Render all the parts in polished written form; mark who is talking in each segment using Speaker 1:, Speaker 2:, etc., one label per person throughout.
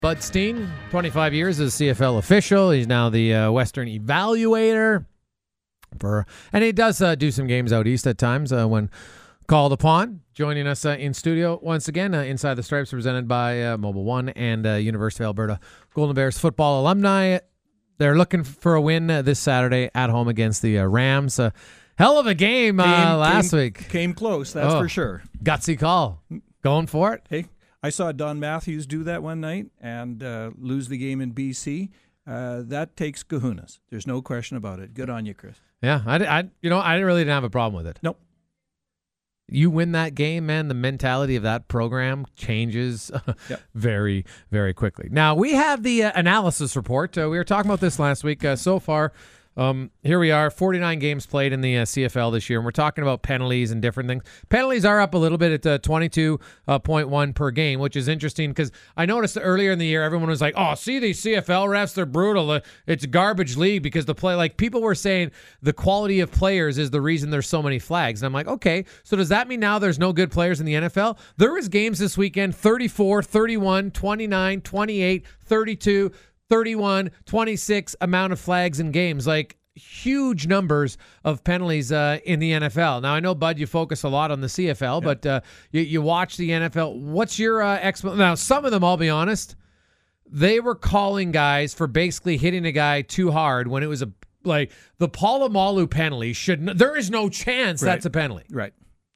Speaker 1: Bud Steen, 25 years as a CFL official. He's now the Western evaluator. And he does do some games out east at times when called upon. Joining us in studio once again, Inside the Stripes, presented by Mobile One and University of Alberta Golden Bears football alumni. They're looking for a win this Saturday at home against the Rams. Hell of a game last week.
Speaker 2: Came close, that's for sure.
Speaker 1: Gutsy call. Going for it.
Speaker 2: Hey, I saw Don Matthews do that one night and lose the game in BC. That takes kahunas. There's no question about it. Good on you, Chris.
Speaker 1: Yeah, I really didn't have a problem with it.
Speaker 2: Nope.
Speaker 1: You win that game, man, the mentality of that program changes very, very quickly. Now, we have the analysis report. We were talking about this last week. So far, here we are, 49 games played in the CFL this year, and we're talking about penalties and different things. Penalties are up a little bit at 22.1 per game, which is interesting because I noticed earlier in the year, everyone was like, oh, see these CFL refs, they're brutal. It's a garbage league because people were saying the quality of players is the reason there's so many flags. And I'm like, okay, so does that mean now there's no good players in the NFL? There was games this weekend, 34, 31, 29, 28, 32, 31, 26 amount of flags in games, like huge numbers of penalties in the NFL. Now, I know, Bud, you focus a lot on the CFL, but you watch the NFL. What's your explanation? Now, some of them, I'll be honest, they were calling guys for basically hitting a guy too hard when it was like the Polamalu penalty there is no chance that's a penalty.
Speaker 2: Right.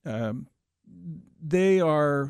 Speaker 2: They are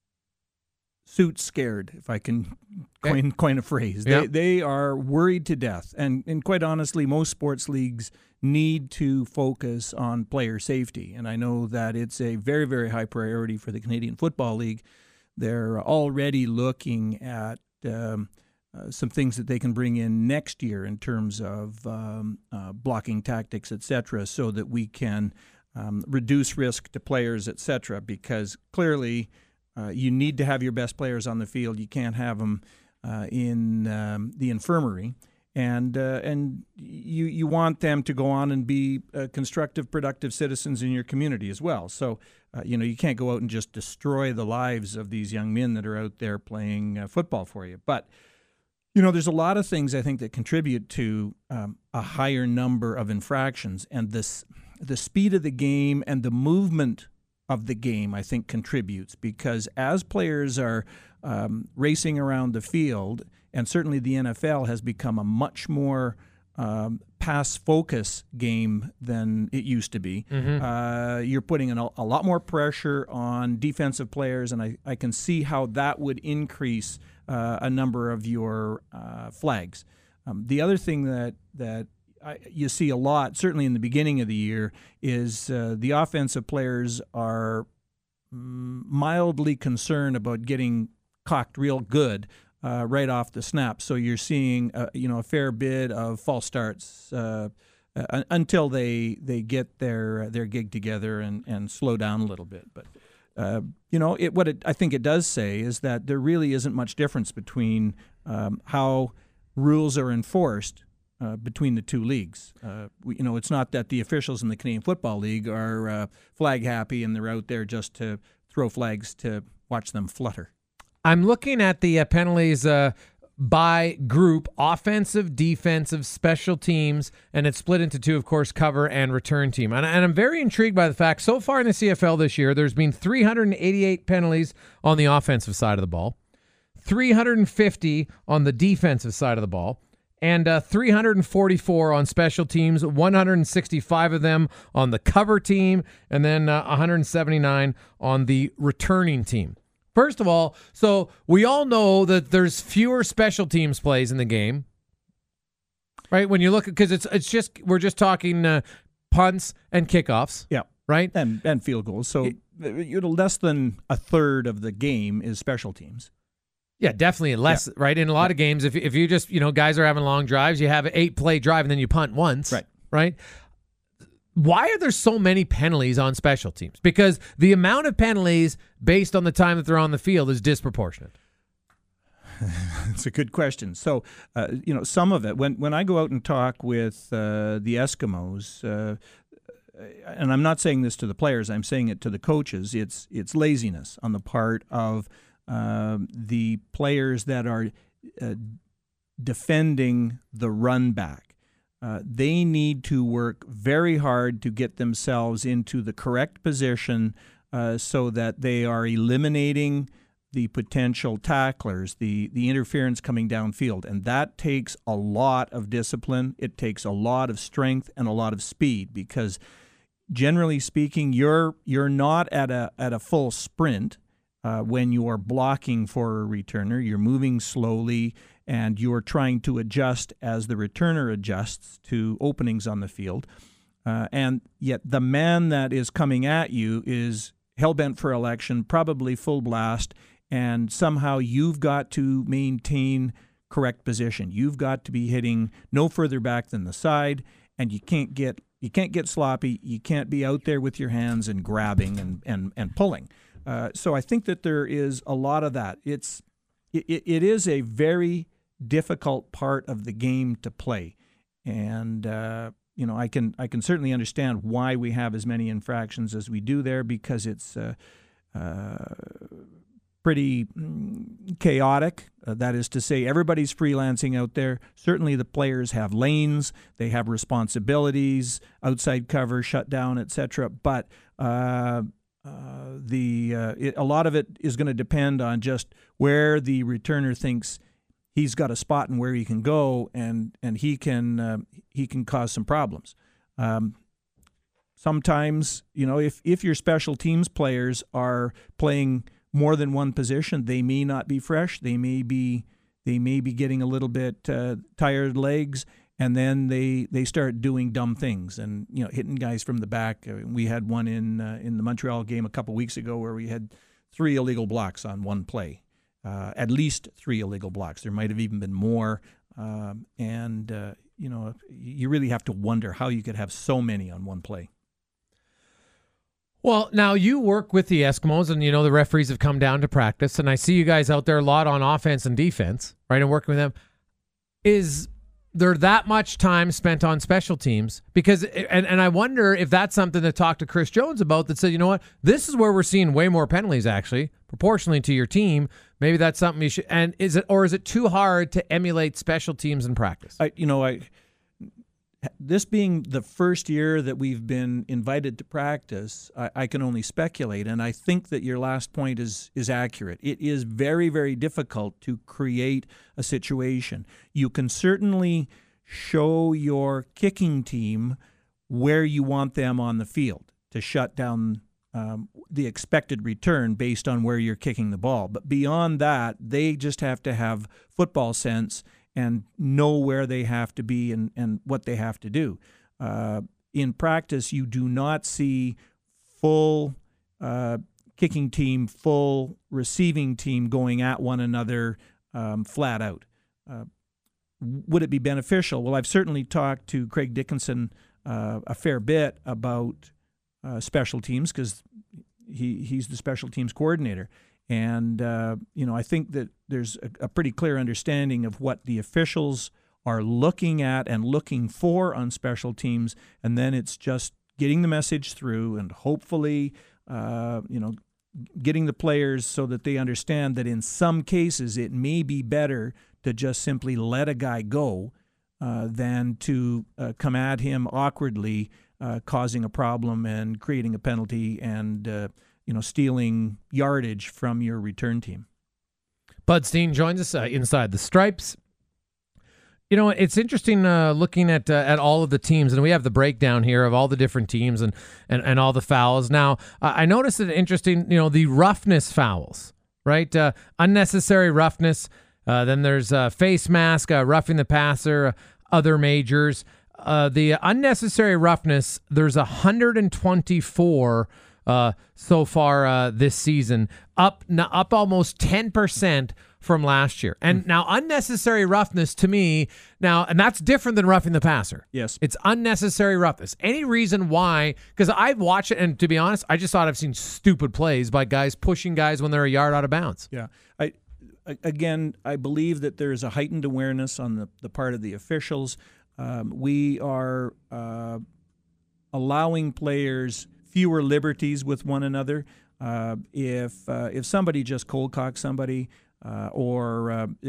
Speaker 2: suit scared, if I can coin a phrase. They are worried to death. And quite honestly, most sports leagues need to focus on player safety. And I know that it's a very, very high priority for the Canadian Football League. They're already looking at some things that they can bring in next year in terms of blocking tactics, et cetera, so that we can reduce risk to players, et cetera, because clearly you need to have your best players on the field. You can't have them in the infirmary, and you want them to go on and be constructive, productive citizens in your community as well. So you can't go out and just destroy the lives of these young men that are out there playing football for you. But there's a lot of things I think that contribute to a higher number of infractions, and the speed of the game and the movement of the game, I think, contributes, because as players are racing around the field, and certainly the NFL has become a much more pass-focus game than it used to be. Mm-hmm. You're putting a lot more pressure on defensive players, and I can see how that would increase a number of your flags. The other thing that you see a lot, certainly in the beginning of the year, is the offensive players are mildly concerned about getting cocked real good right off the snap. So you're seeing a fair bit of false starts until they get their gig together and slow down a little bit. But I think it does say is that there really isn't much difference between how rules are enforced between the two leagues. It's not that the officials in the Canadian Football League are flag happy and they're out there just to throw flags to watch them flutter.
Speaker 1: I'm looking at the penalties by group: offensive, defensive, special teams, and it's split into two, of course, cover and return team. And I'm very intrigued by the fact, so far in the CFL this year, there's been 388 penalties on the offensive side of the ball, 350 on the defensive side of the ball, and 344 on special teams, 165 of them on the cover team, and then 179 on the returning team. First of all, so we all know that there's fewer special teams plays in the game, right? When you look at, because we're just talking punts and kickoffs, right,
Speaker 2: and field goals. So less than a third of the game is special teams.
Speaker 1: Yeah, definitely less, right? In a lot of games, if you just, guys are having long drives, you have an 8-play drive and then you punt once, right? Why are there so many penalties on special teams? Because the amount of penalties based on the time that they're on the field is disproportionate.
Speaker 2: It's a good question. So, some of it, when I go out and talk with the Eskimos, and I'm not saying this to the players, I'm saying it to the coaches, it's laziness on the part of the players that are defending the run back. They need to work very hard to get themselves into the correct position so that they are eliminating the potential tacklers, the interference coming downfield. And that takes a lot of discipline. It takes a lot of strength and a lot of speed, because generally speaking, you're not at a full sprint when you are blocking for a returner. You're moving slowly, and you're trying to adjust as the returner adjusts to openings on the field. And yet the man that is coming at you is hell-bent for election, probably full blast, and somehow you've got to maintain correct position. You've got to be hitting no further back than the side, and you can't get sloppy. You can't be out there with your hands and grabbing and pulling. So I think that there is a lot of that. It is a very difficult part of the game to play, and I can certainly understand why we have as many infractions as we do there, because it's pretty chaotic. That is to say, everybody's freelancing out there. Certainly the players have lanes, they have responsibilities, outside cover, shutdown, etc. But a lot of it is going to depend on just where the returner thinks he's got a spot and where he can go, and he can cause some problems. Sometimes, if your special teams players are playing more than one position, they may not be fresh. They may be getting a little bit tired legs, and then they start doing dumb things and hitting guys from the back. We had one in the Montreal game a couple weeks ago where we had 3 illegal blocks on one play, at least 3 illegal blocks. There might have even been more, you really have to wonder how you could have so many on one play.
Speaker 1: Well, now you work with the Eskimos, and the referees have come down to practice, and I see you guys out there a lot on offense and defense, right, and working with them. Is there that much time spent on special teams? Because, and I wonder if that's something to talk to Chris Jones about, that said, you know what, this is where we're seeing way more penalties, actually, proportionally to your team. Maybe that's something you should, and is it too hard to emulate special teams in practice?
Speaker 2: This being the first year that we've been invited to practice, I can only speculate, and I think that your last point is accurate. It is very, very difficult to create a situation. You can certainly show your kicking team where you want them on the field to shut down the expected return based on where you're kicking the ball. But beyond that, they just have to have football sense and know where they have to be and what they have to do. In practice, you do not see full kicking team, full receiving team going at one another flat out. Would it be beneficial? Well, I've certainly talked to Craig Dickinson a fair bit about special teams, because he's the special teams coordinator. And, I think that there's a pretty clear understanding of what the officials are looking at and looking for on special teams. And then it's just getting the message through and hopefully, getting the players so that they understand that in some cases it may be better to just simply let a guy go than to come at him awkwardly, causing a problem and creating a penalty and stealing yardage from your return team.
Speaker 1: Bud Steen joins us inside the Stripes. It's interesting looking at all of the teams, and we have the breakdown here of all the different teams and all the fouls. Now, I noticed it interesting, the roughness fouls, right? Unnecessary roughness. Then there's face mask, roughing the passer, other majors. The unnecessary roughness, there's 124 so far this season, up almost 10% from last year. And now unnecessary roughness to me and that's different than roughing the passer.
Speaker 2: Yes.
Speaker 1: It's unnecessary roughness. Any reason why? Because I've watched it, and to be honest, I just thought I've seen stupid plays by guys pushing guys when they're a yard out of bounds.
Speaker 2: Yeah. I believe that there's a heightened awareness on the part of the officials. We are allowing players fewer liberties with one another. If somebody just cold cocks somebody, or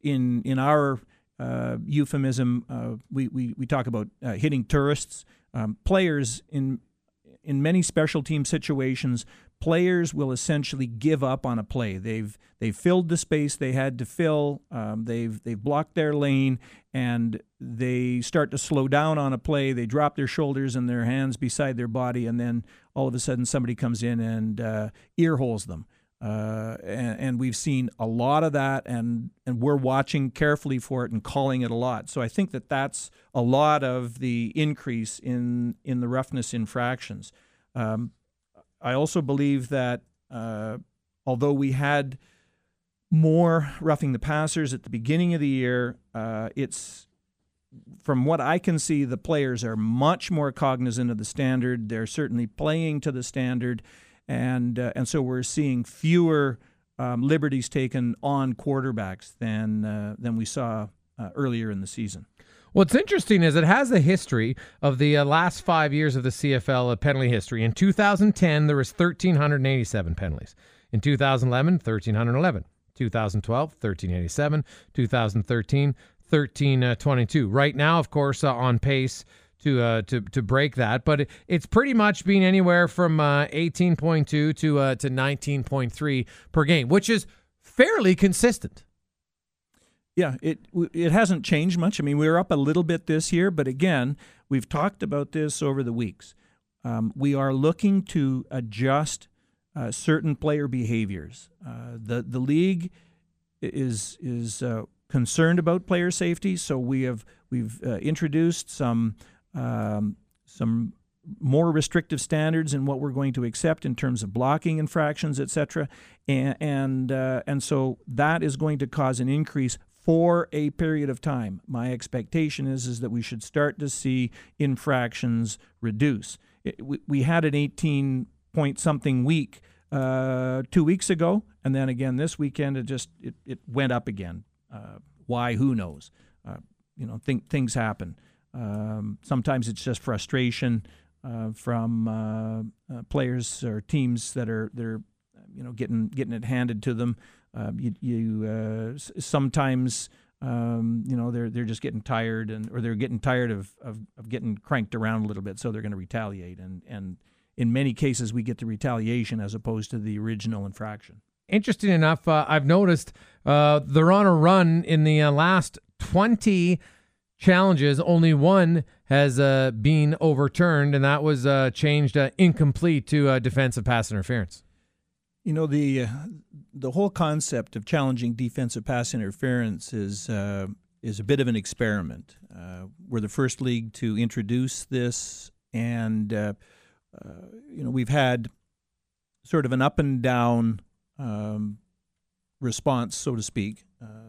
Speaker 2: in our euphemism, we talk about hitting tourists. Players in many special team situations, players will essentially give up on a play. They've filled the space they had to fill. They've blocked their lane, and they start to slow down on a play. They drop their shoulders and their hands beside their body, and then all of a sudden somebody comes in and ear holes them. And we've seen a lot of that, and we're watching carefully for it and calling it a lot. So I think that's a lot of the increase in the roughness infractions. I also believe that although we had more roughing the passers at the beginning of the year, it's, from what I can see, the players are much more cognizant of the standard. They're certainly playing to the standard. And so we're seeing fewer liberties taken on quarterbacks than we saw earlier in the season.
Speaker 1: What's interesting is it has a history of the last 5 years of the CFL penalty history. In 2010, there was 1,387 penalties. In 2011, 1,311. 2012, 1,387. 2013, 1,322. Right now, of course, on pace to break that, but it's pretty much been anywhere from 18.2 to 19.3 per game, which is fairly consistent.
Speaker 2: Yeah, it hasn't changed much. I mean, we were up a little bit this year, but again, we've talked about this over the weeks. We are looking to adjust certain player behaviors. The league is concerned about player safety, so we've introduced some more restrictive standards in what we're going to accept in terms of blocking infractions, etc. And so that is going to cause an increase for a period of time. My expectation is that we should start to see infractions reduce. We had an 18-point-something week 2 weeks ago, and then again this weekend it went up again. Why? Who knows? Things happen. Sometimes it's just frustration from players or teams that are getting it handed to them. Sometimes they're just getting tired or they're getting tired of getting cranked around a little bit, so they're going to retaliate. And in many cases, we get the retaliation as opposed to the original infraction.
Speaker 1: Interesting enough, I've noticed they're on a run in the last 20 challenges. Only one has been overturned, and that was changed incomplete to defensive pass interference.
Speaker 2: The whole concept of challenging defensive pass interference is a bit of an experiment. We're the first league to introduce this, and we've had sort of an up and down response, so to speak.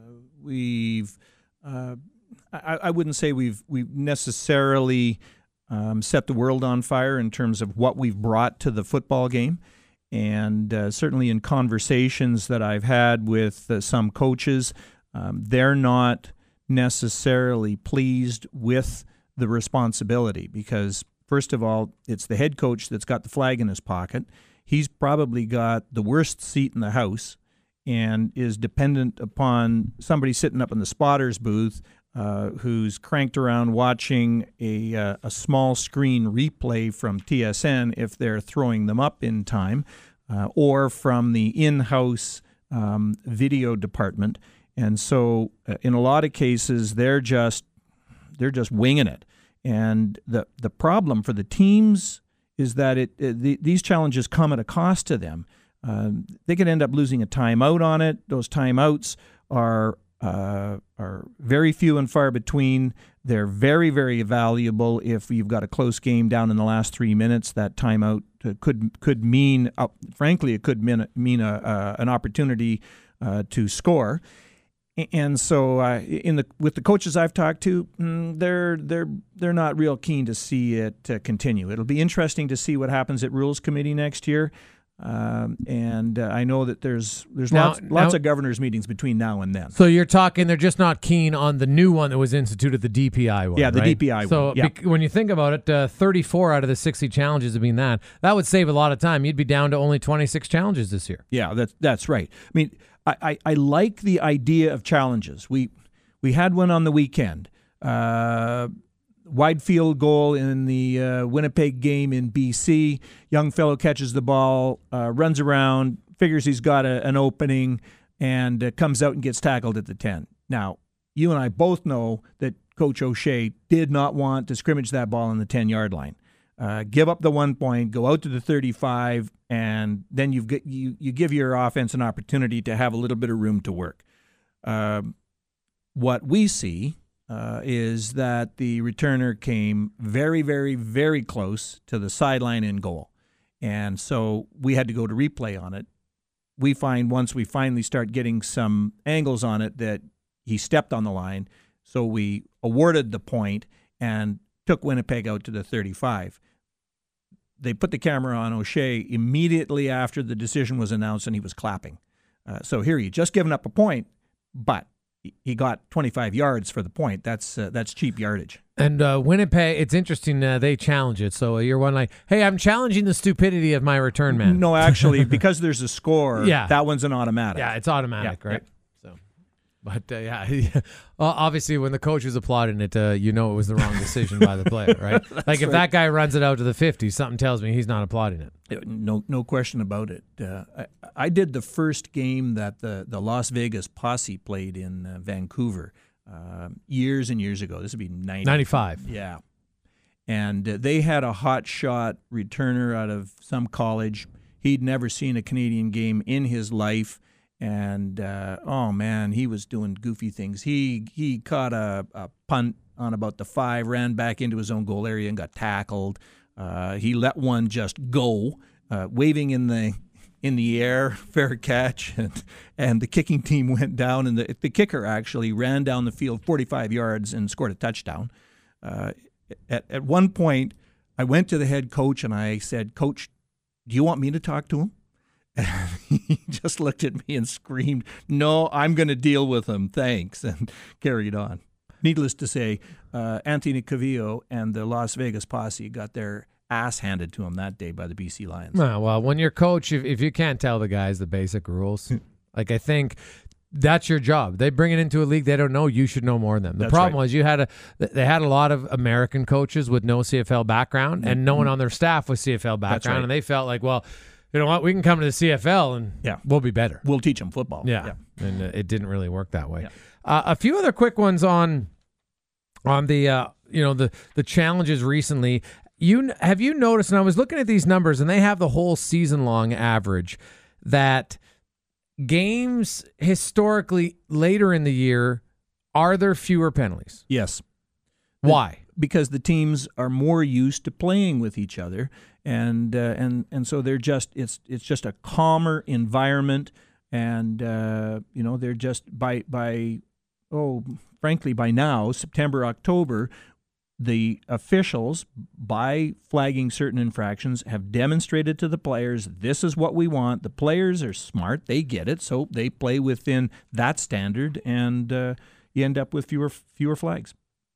Speaker 2: I wouldn't say we've necessarily set the world on fire in terms of what we've brought to the football game. And certainly in conversations that I've had with some coaches, they're not necessarily pleased with the responsibility because, first of all, it's the head coach that's got the flag in his pocket. He's probably got the worst seat in the house and is dependent upon somebody sitting up in the spotter's booth who's cranked around watching a small screen replay from TSN if they're throwing them up in time, or from the in-house video department. And so in a lot of cases, they're just winging it. And the problem for the teams is that these challenges come at a cost to them. They could end up losing a timeout on it. Those timeouts are very few and far between. They're very, very valuable. If you've got a close game down in the last 3 minutes, that timeout could mean, frankly, it could mean an opportunity to score. And so, with the coaches I've talked to, they're not real keen to see it continue. It'll be interesting to see what happens at Rules Committee next year. And I know that there's lots of governors' meetings between now and then.
Speaker 1: So you're talking they're just not keen on the new one that was instituted, the DPI one.
Speaker 2: Yeah, the
Speaker 1: right?
Speaker 2: DPI one.
Speaker 1: So
Speaker 2: yeah.
Speaker 1: When you think about it, 34 out of the 60 challenges have been that would save a lot of time. You'd be down to only 26 challenges this year.
Speaker 2: Yeah, that's right. I mean, I like the idea of challenges. We had one on the weekend. Wide field goal in the Winnipeg game in BC. Young fellow catches the ball, runs around, figures he's got an opening, and comes out and gets tackled at the 10. Now, you and I both know that Coach O'Shea did not want to scrimmage that ball on the 10-yard line. Give up the 1 point, go out to the 35, and then you give your offense an opportunity to have a little bit of room to work. What we see is that the returner came very, very, very close to the sideline in goal. And so we had to go to replay on it. We find once we finally start getting some angles on it that he stepped on the line, so we awarded the point and took Winnipeg out to the 35. They put the camera on O'Shea immediately after the decision was announced, and he was clapping. So here he just given up a point, but he got 25 yards for the point. That's cheap yardage.
Speaker 1: And Winnipeg, it's interesting, they challenge it. So you're one like, hey, I'm challenging the stupidity of my return man.
Speaker 2: No, actually, because there's a score, that one's an automatic.
Speaker 1: Yeah, it's automatic, right? Yeah. But, obviously when the coach was applauding it, it was the wrong decision by the player, right? Like if that guy runs it out to the 50, something tells me he's not applauding it.
Speaker 2: No question about it. I did the first game that the Las Vegas Posse played in Vancouver years and years ago. This would be
Speaker 1: 95.
Speaker 2: Yeah. And they had a hot shot returner out of some college. He'd never seen a Canadian game in his life. And, oh, man, he was doing goofy things. He caught a punt on about the 5, ran back into his own goal area and got tackled. He let one just go, waving in the air, fair catch, and the kicking team went down. And the kicker actually ran down the field 45 yards and scored a touchdown. At one point, I went to the head coach and I said, Coach, do you want me to talk to him? And he just looked at me and screamed, no, I'm going to deal with him, thanks, and carried on. Needless to say, Anthony Cavillo and the Las Vegas Posse got their ass handed to him that day by the BC Lions.
Speaker 1: Well, when you're coach, if you can't tell the guys the basic rules, like I think that's your job. They bring it into a league they don't know. You should know more than them. The problem was they had a lot of American coaches with no CFL background and no one on their staff with CFL background, and they felt like, well, you know what? We can come to the CFL and we'll be better.
Speaker 2: We'll teach them football.
Speaker 1: Yeah. And it didn't really work that way. Yeah. A few other quick ones on the the challenges recently. Have you noticed? And I was looking at these numbers, and they have the whole season long average that games historically later in the year, are there fewer penalties?
Speaker 2: Yes.
Speaker 1: Why?
Speaker 2: Because the teams are more used to playing with each other, and so they're just it's just a calmer environment, and they're just frankly by now September, October, the officials, by flagging certain infractions, have demonstrated to the players this is what we want. The players are smart; they get it, so they play within that standard, and you end up with fewer flags.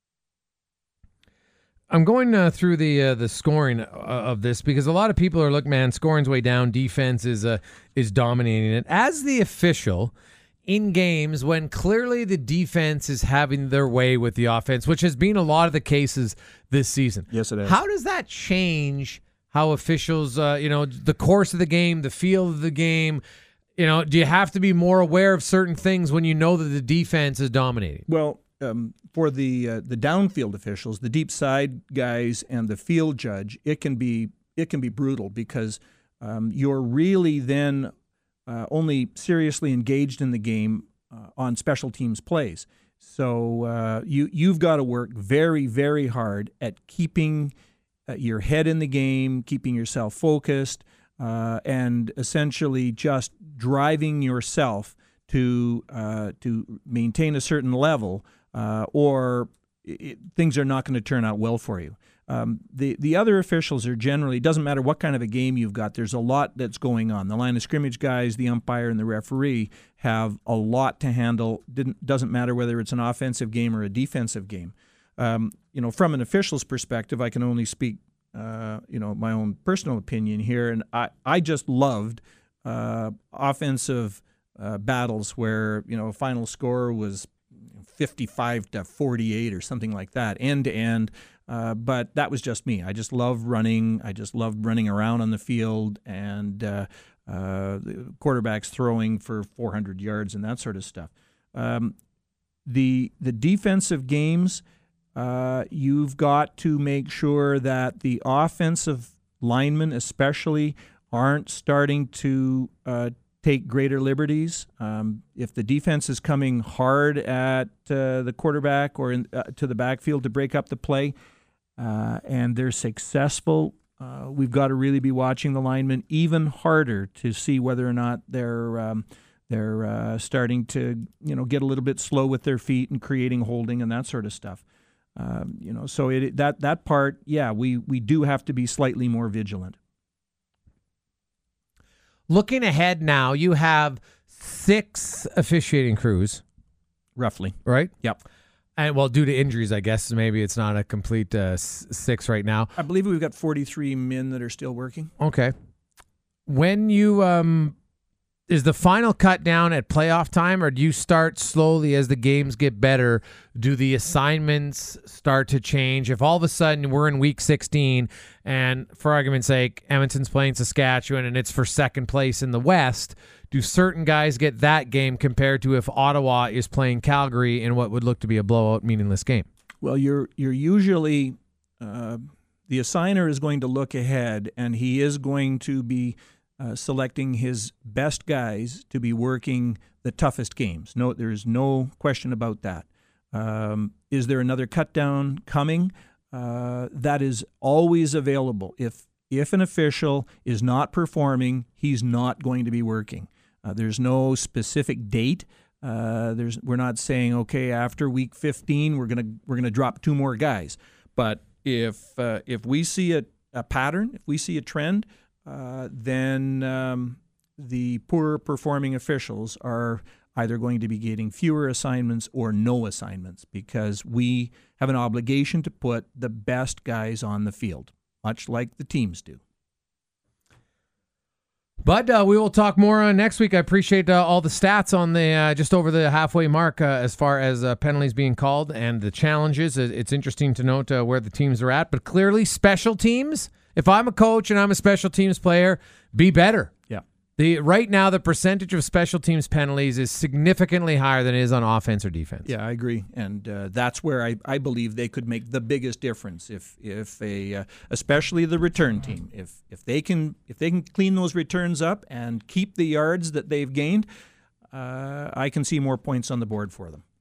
Speaker 1: I'm going through the scoring of this because a lot of people are scoring's way down. Defense is dominating it. As the official in games when clearly the defense is having their way with the offense, which has been a lot of the cases this season.
Speaker 2: Yes, it is.
Speaker 1: How does that change how officials, the course of the game, the feel of the game? Do you have to be more aware of certain things when you know that the defense is dominating?
Speaker 2: Well, for the downfield officials, the deep side guys, and the field judge, it can be brutal because you're really then only seriously engaged in the game on special teams plays. So you've got to work very, very hard at keeping your head in the game, keeping yourself focused, and essentially just driving yourself to maintain a certain level. Or things are not going to turn out well for you. The other officials are generally, doesn't matter what kind of a game you've got, there's a lot that's going on. The line of scrimmage guys, the umpire, and the referee have a lot to handle. Doesn't matter whether it's an offensive game or a defensive game. From an official's perspective, I can only speak, my own personal opinion here, and I just loved offensive battles where final score was 55-48 or something like that, end to end. But that was just me. I just love running. I just loved running around on the field, and the quarterbacks throwing for 400 yards and that sort of stuff. The defensive games, you've got to make sure that the offensive linemen especially aren't starting to take greater liberties. If the defense is coming hard at the quarterback or to the backfield to break up the play, and they're successful, we've got to really be watching the linemen even harder to see whether or not they're starting to get a little bit slow with their feet and creating holding and that sort of stuff. So that part, we do have to be slightly more vigilant.
Speaker 1: Looking ahead now, you have 6 officiating crews.
Speaker 2: Roughly.
Speaker 1: Right?
Speaker 2: Yep.
Speaker 1: And due to injuries, I guess maybe it's not a complete 6 right now.
Speaker 2: I believe we've got 43 men that are still working.
Speaker 1: Okay. When you is the final cut down at playoff time, or do you start slowly as the games get better? Do the assignments start to change? If all of a sudden we're in week 16 and, for argument's sake, Edmonton's playing Saskatchewan and it's for second place in the West, do certain guys get that game compared to if Ottawa is playing Calgary in what would look to be a blowout, meaningless game?
Speaker 2: Well, you're usually the assigner is going to look ahead, and he is going to be selecting his best guys to be working the toughest games. No, there's no question about that. Is there another cut down coming? That is always available. If an official is not performing, he's not going to be working. There's no specific date. We're not saying, okay, after week 15 we're gonna drop 2 more guys. But if we see a pattern, if we see a trend, then the poorer performing officials are either going to be getting fewer assignments or no assignments, because we have an obligation to put the best guys on the field, much like the teams do.
Speaker 1: But we will talk more next week. I appreciate all the stats on the just over the halfway mark as far as penalties being called and the challenges. It's interesting to note where the teams are at. But clearly, special teams, if I'm a coach and I'm a special teams player, be better.
Speaker 2: Yeah.
Speaker 1: Right now, the percentage of special teams penalties is significantly higher than it is on offense or defense.
Speaker 2: Yeah, I agree, and that's where I believe they could make the biggest difference. If especially the return team, if they can clean those returns up and keep the yards that they've gained, I can see more points on the board for them.